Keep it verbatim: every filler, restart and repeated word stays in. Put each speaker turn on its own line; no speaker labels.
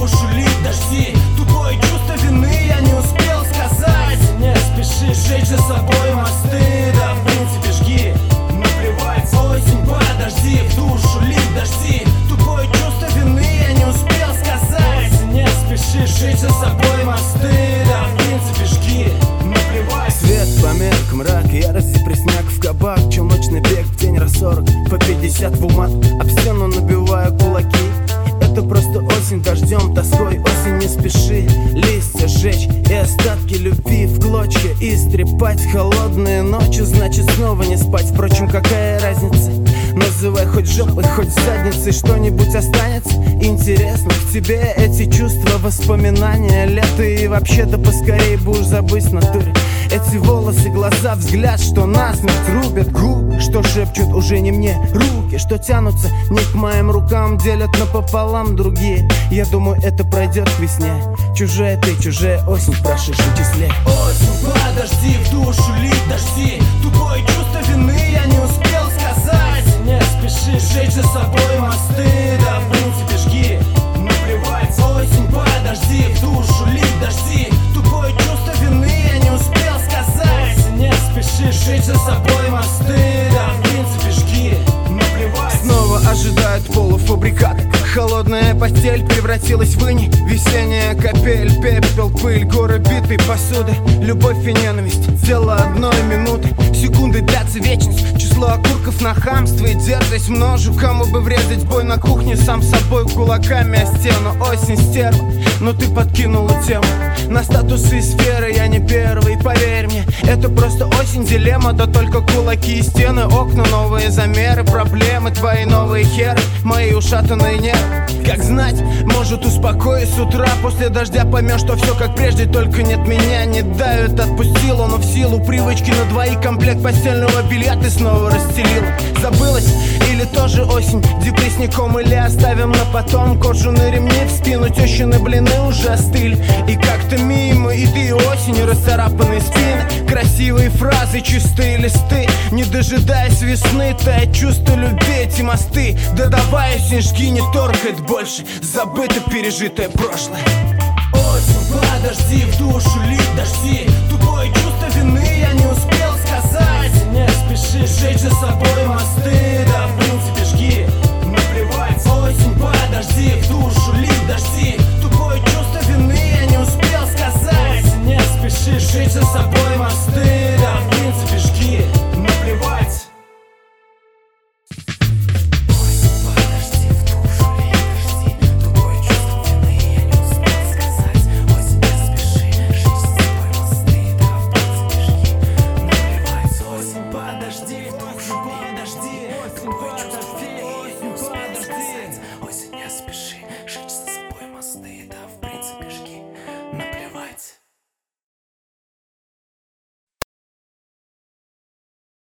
душу лить дожди. Тупое чувство вины я не успел сказать. Не спеши сжечь за собой мосты. Да, в принципе, жги, наплевать. Осень, подожди, в душу лить дожди. Тупое чувство вины я не успел сказать. Не спеши сжечь за собой мосты. Да, в принципе, жги, наплевать.
Свет померк, мрак, ярость, депресняк в кабак. Челночный бег в день раз сорок, по пятьдесят в умат. Об стену набиваю кулаки. Это просто осень дождем, тоской. Осень, не спеши листья сжечь и остатки любви в клочья истрепать. Холодные ночи, значит снова не спать. Впрочем, какая разница? Называй хоть жопой, хоть задницей, что-нибудь останется интересно к тебе. Эти чувства, воспоминания, лето и вообще-то поскорей бы уж забыть в натуре. Эти волосы, глаза, взгляд, что насмерть рубят губы, что шепчут уже не мне руки, что тянутся не к моим рукам, делят напополам другие. Я думаю, это пройдет к весне. Чужая ты, чужая осень в прошедшем числе.
Осень, подожди, в душу лить дожди. Тупое чувство вины я не успел сказать. Не спеши сжечь за собой мосты. Да, в принципе, жги, наплевать. Осень, подожди, в душу лить дожди. Тупое чувство вины я не успел сказать. Не спеши сжечь за собой мосты. Да, в принципе, жги, наплевать.
Снова ожидают полуфабрикат. Холодная постель превратилась в иней. Весенняя капель, пепел, пыль, горы битой посуды. Любовь и ненависть, дело одной минуты. Секунды длятся вечность. Число окурков на хамство и дерзость множу. Кому бы врезать бой на кухне, сам собой кулаками о стену. Осень, стерва, но ты подкинула тему. На статусы и сферы я не первый, поверь мне. Это просто осень, дилемма, да только кулаки и стены. Окна, новые замеры, проблемы, твои новые херы, мои ушатанные нервы. Как знать, может успокоить с утра. После дождя поймешь, что все как прежде, только нет меня. Не давит, отпустила, но в силу привычки на двоих комплект постельного белья ты снова расстелила. Забылась или тоже осень депрессником, или оставим на потом. Кожаные ремни в спину, тещины блины уже остыли. И как-то мимо, и ты, и осенью расцарапанные спины. Красивые фразы, чистые листы. Не дожидаясь весны, тает чувство любви, эти мосты. Да давай, осень, жги, не торкает больше забыто пережитое прошлое.
Осень, подожди, в душу лить дожди. Тупое чувство вины я не успел